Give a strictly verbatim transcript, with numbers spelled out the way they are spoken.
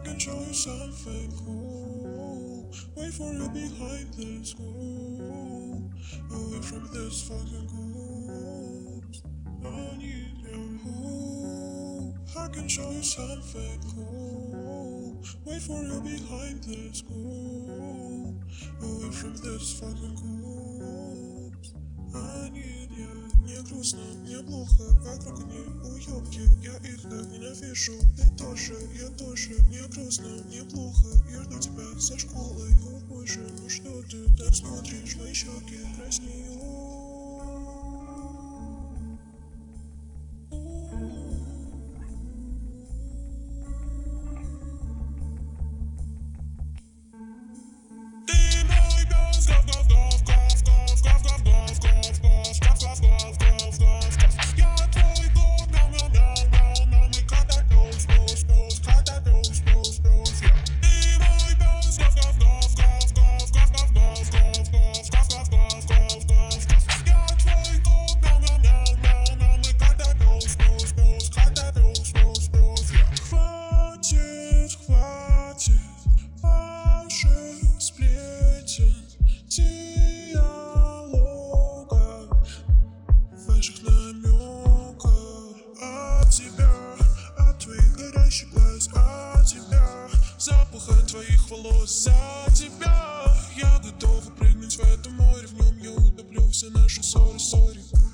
can show you something cool. Wait for you behind the school. Away from this fucking ghost. I need you. I can show you something cool. Wait for you behind the school. Away from this fucking ghost. I need you. Мне грустно, мне плохо, вокруг они уёбки. Я их так ненавижу, ты тоже, я тоже. Мне грустно, мне плохо, я жду тебя за школой. О боже, ну что ты так смотришь, мои щеки краснеют. Запаха твоих волос за тебя. Я готова прыгнуть в это море. В нем я утоплю все наши ссоры, ссоры.